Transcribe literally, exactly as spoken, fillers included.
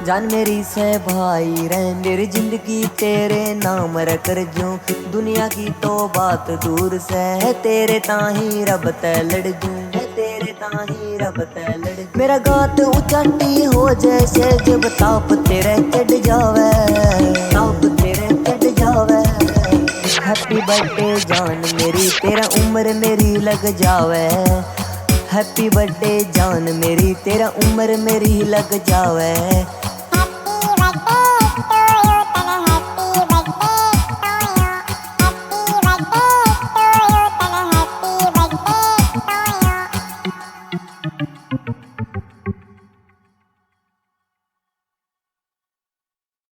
जान मेरी से भाई रह मेरी जिंदगी तेरे नाम रख जूं। दुनिया की तो बात दूर से है, तेरे ताही रब ते लड़ जूं, है तेरे ताही रब ते लड़ जूं। मेरा गात उचाटी हो जैसे जब ताप तेरे चढ़ जावे, ताप तेरे चढ़ जावे। हैप्पी बर्थडे जान मेरी तेरा उम्र मेरी लग जावे, हैप्पी बर्थडे जान मेरी तेरा उम्र मेरी लग जावे।